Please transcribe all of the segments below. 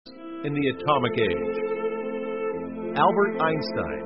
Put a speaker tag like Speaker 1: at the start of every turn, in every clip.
Speaker 1: in the atomic age. Albert Einstein.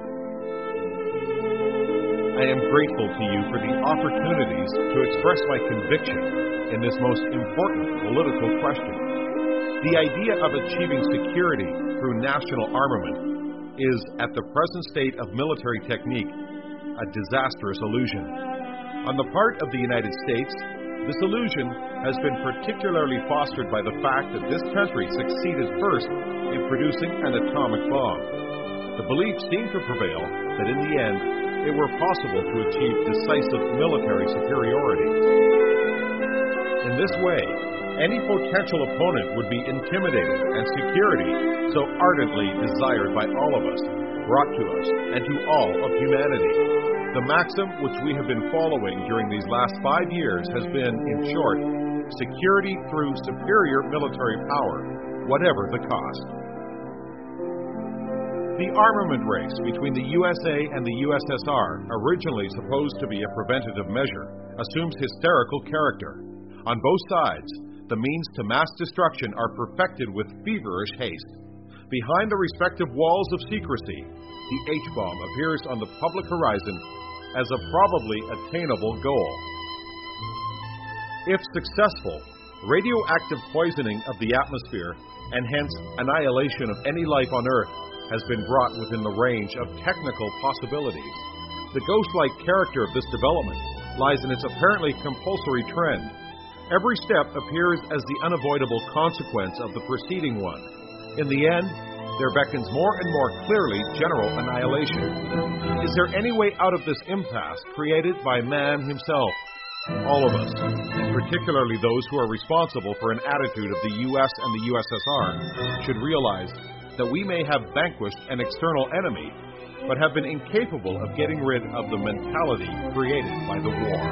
Speaker 1: I am grateful to you for the opportunities to express my conviction in this most important political question. The idea of achieving security through national armament is, at the present state of military technique, a disastrous illusion. On the part of the United States, this illusion has been particularly fostered by the fact that this country succeeded first in producing an atomic bomb. The belief seemed to prevail that in the end, it were possible to achieve decisive military superiority. In this way, any potential opponent would be intimidated, and security, so ardently desired by all of us, brought to us and to all of humanity. The maxim which we have been following during these last 5 years has been, in short, security through superior military power, whatever the cost. The armament race between the USA and the USSR, originally supposed to be a preventative measure, assumes hysterical character. On both sides, the means to mass destruction are perfected with feverish haste. Behind the respective walls of secrecy, the H-bomb appears on the public horizon as a probably attainable goal. If successful, radioactive poisoning of the atmosphere, and hence annihilation of any life on Earth, has been brought within the range of technical possibilities. The ghost-like character of this development lies in its apparently compulsory trend. Every step appears as the unavoidable consequence of the preceding one. In the end, there beckons more and more clearly general annihilation. Is there any way out of this impasse created by man himself? All of us, and particularly those who are responsible for an attitude of the U.S. and the USSR, should realize that we may have vanquished an external enemy, but have been incapable of getting rid of the mentality created by the war.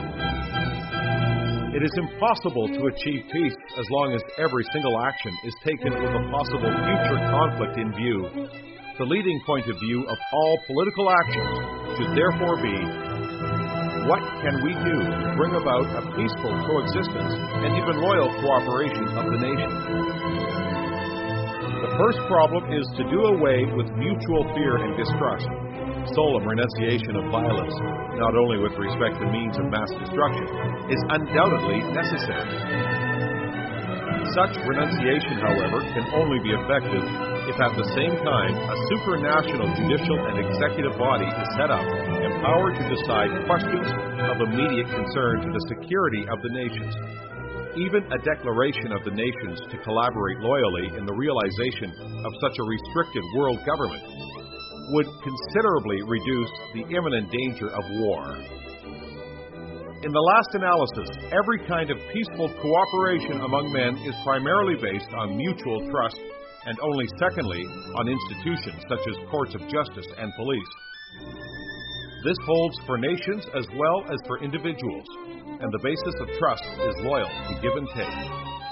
Speaker 1: It is impossible to achieve peace as long as every single action is taken with a possible future conflict in view. The leading point of view of all political actions should therefore be, what can we do to bring about a peaceful coexistence and even loyal cooperation of the nation? The first problem is to do away with mutual fear and distrust. Solemn renunciation of violence, not only with respect to means of mass destruction, is undoubtedly necessary. Such renunciation, however, can only be effective if at the same time a supranational judicial and executive body is set up, empowered to decide questions of immediate concern to the security of the nations. Even a declaration of the nations to collaborate loyally in the realization of such a restricted world government would considerably reduce the imminent danger of war. In the last analysis, every kind of peaceful cooperation among men is primarily based on mutual trust, and only secondly on institutions such as courts of justice and police. This holds for nations as well as for individuals, and the basis of trust is loyalty, give and take.